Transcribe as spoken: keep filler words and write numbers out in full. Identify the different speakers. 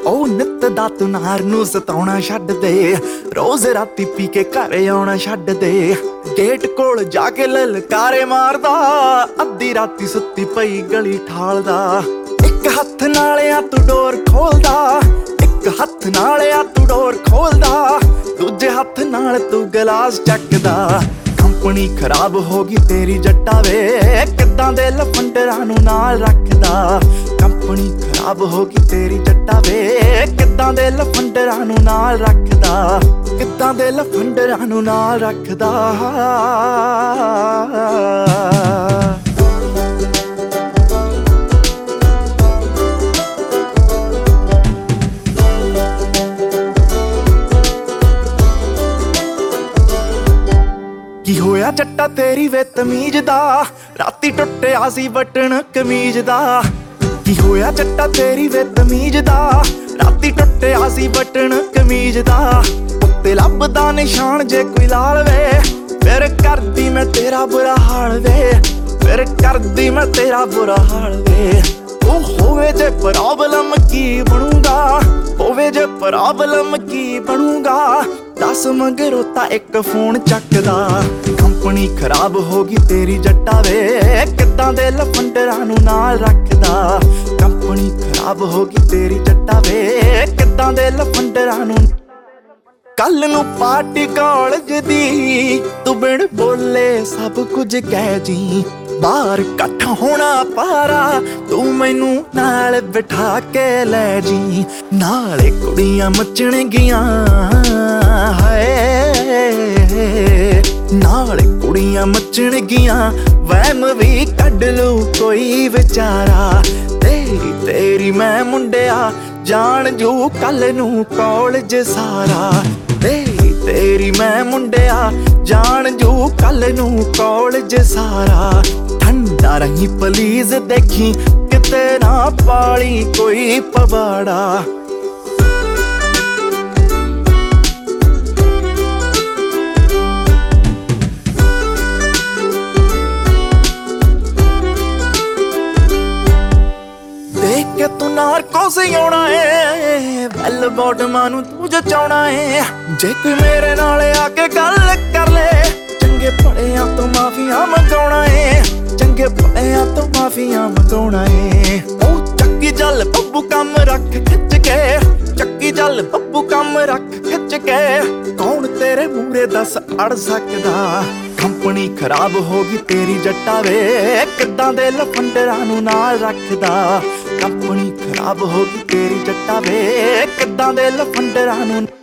Speaker 1: ਉਹ ਨਿੱਤ ਦਾ ਤੂੰ ਨਾਰ ਨੂੰ ਸਤਾਉਣਾ ਛੱਡ ਦੇ, ਰੋਜ਼ ਰਾਤੀ ਪੀ ਕੇ ਘਰ ਆਉਣਾ ਛੱਡ ਦੇ। ਗੇਟ ਕੋਲ ਜਾ ਕੇ ਲਲਕਾਰੇ ਮਾਰਦਾ, ਅੱਧੀ ਰਾਤੀ ਸੁੱਤੀ ਪਈ ਗਲੀ ਠਾਲਦਾ। ਇੱਕ ਹੱਥ ਨਾਲ ਆ ਤੂੰ ਡੋਰ ਖੋਲਦਾ, ਇੱਕ ਹੱਥ ਨਾਲ ਆ ਤੂੰ ਡੋਰ ਖੋਲਦਾ, ਦੂਜੇ ਹੱਥ ਨਾਲ ਤੂੰ ਗਲਾਸ ਚੱਕਦਾ। ਕੰਪਨੀ ਖਰਾਬ ਹੋ ਗਈ ਤੇਰੀ ਜੱਟਾ ਵੇ, ਕਿੱਦਾਂ ਦੇ ਲਫੰਡਰਾਂ ਨੂੰ ਨਾਲ ਰੱਖਦਾ। ਕੰਪਨੀ ਖਰਾਬ ਹੋ ਗਈ ਤੇਰੀ ਜੱਟਾ ਵੇ, ਕਿੱਦਾਂ ਦੇ ਲਫੰਡਰਾਂ ਨੂੰ ਨਾਲ ਰੱਖਦਾ, ਕਿੱਦਾਂ ਦੇ ਲਫੰਡਰਾਂ ਨੂੰ ਨਾਲ ਰੱਖਦਾ। ਕੀ ਹੋਇਆ ਜੱਟਾ ਤੇਰੀ ਵੇ ਤਮੀਜ਼ ਦਾ, ਰਾਤੀ ਟੁੱਟਿਆ ਸੀ ਬਟਨ ਕਮੀਜ਼ ਦਾ। ਕੀ ਹੋਇਆ ਜੱਟਾ ਤੇਰੀ ਵੇ ਤਮੀਜ਼ ਦਾ, ਰਾਤੀ ਟੁੱਟਿਆ ਸੀ ਬਟਨ ਕਮੀਜ਼ ਦਾ। ਉੱਤੇ ਲੱਭਦਾ ਨਿਸ਼ਾਨ ਜੇ ਕੋਈ ਲਾਲ ਵੇ, ਫਿਰ ਕਰਦੀ ਮੈਂ ਤੇਰਾ ਬੁਰਾ ਹਾਲ ਵੇ, ਫਿਰ ਕਰਦੀ ਮੈਂ ਤੇਰਾ ਬੁਰਾ ਹਾਲ ਵੇ। ਉਹ ਹੋਵੇ ਜੇ ਪ੍ਰੋਬਲਮ ਕੀ ਬਣੂਗਾ, ਹੋਵੇ ਜੇ ਪ੍ਰੋਬਲਮ ਕੀ ਬਣੂਗਾ, ਦਸ ਮਗਰੋਂ ਤਾਂ ਇੱਕ ਫੋਨ ਚੱਕਦਾ। ਕੰਪਨੀ ਖਰਾਬ ਹੋ ਗਈ ਤੇਰੀ ਜੱਟਾ ਵੇ, ਕਿੱਦਾਂ ਦੇ ਲਫੰਡਰਾਂ ਨੂੰ ਨਾਲ ਰੱਖਦਾ। ਕੰਪਨੀ ਖਰਾਬ ਹੋ ਗਈ ਤੇਰੀ ਜੱਟਾ ਵੇ, ਕਿੱਦਾਂ ਦੇ ਲਫੰਡਰਾਂ ਨੂੰ। ਕੱਲ ਨੂੰ ਪਾਰਟੀ ਕਾਲਜ ਦੀ, ਤੂੰ ਬਿਨ ਬੋਲੇ ਸਭ ਕੁਝ ਕਹਿ ਜੀ। ਬਾਹਰ ਇਕੱਠਾ ਹੋਣਾ ਪਾਰਾ, ਤੂੰ ਮੈਨੂੰ ਨਾਲ ਬਿਠਾ ਕੇ ਲੈ ਜੀ। ਨਾਲੇ ਕੁੜੀਆਂ ਮੱਚਣਗੀਆਂ ਹਾਏ, ਨਾਲੇ ਕੁੜੀਆਂ ਮੱਚਣਗੀਆਂ, ਵਹਿਮ ਵੀ ਕੱਢ ਲੂ ਕੋਈ ਵਿਚਾਰਾ। ਤੇਰੀ ਤੇਰੀ ਮੈਂ ਮੁੰਡਿਆ ਜਾਣ ਜੂ ਕੱਲ ਨੂੰ ਕਾਲਜ ਸਾਰਾ। ਤੇਰੀ ਤੇਰੀ ਮੈਂ ਮੁੰਡਿਆ ਜਾਣ ਜੂ ਕੱਲ ਨੂੰ ਕਾਲਜ ਸਾਰਾ। ਠੰਡਾ ਰਹੀ ਪਲੀਜ਼ ਦੇਖੀ, ਕਿਤੇ ਨਾ ਪਾਲੀ ਕੋਈ ਪਵਾੜਾ। ਦੇਖ ਕੇ ਤੂੰ ਨਾਰਕੋਸ ਆਉਣਾ ਏ, ਬੈਲ ਬੋਟਮਾਂ ਨੂੰ ਤੂੰ ਜਚਾਉਣਾ ਏ। ਜੇ ਕੋਈ ਮੇਰੇ ਨਾਲ ਆ ਕੇ ਗੱਲ ਕਰ ਲੈ, ਚੰਗੇ ਭਲਿਆਂ ਤੋਂ ਮਾਫੀਆਂ ਮੰਗਾਉਣਾ ਏ, ਚੰਗੇ ਭਲਿਆਂ ਤੋਂ ਮਾਫੀਆਂ ਮੰਗਾਉਣਾ ਏ। ਉਹ ਚੱਕੀ ਚੱਲ ਬੱਬੂ ਕੰਮ ਰੱਖ ਖਿੱਚ ਕੇ, ਚੱਕੀ ਚੱਲ ਬੱਬੂ ਕੰਮ ਰੱਖ ਖਿੱਚ ਕੇ। ਕੌਣ ਤੇਰੇ ਮੂਹਰੇ ਦੱਸ ਅੜ ਸਕਦਾ। ਕੰਪਨੀ ਖਰਾਬ ਹੋ ਗਈ ਤੇਰੀ ਜੱਟਾ ਵੇ, ਕਿੱਦਾਂ ਦੇ ਲਫੰਡਰਾਂ ਨੂੰ ਨਾਲ ਰੱਖਦਾ। ਕੰਪਨੀ ਖਰਾਬ ਹੋ ਗਈ ਤੇਰੀ ਜੱਟਾ ਵੇ, ਕਿੱਦਾਂ ਦੇ ਲਫੰਡਰਾਂ ਨੂੰ।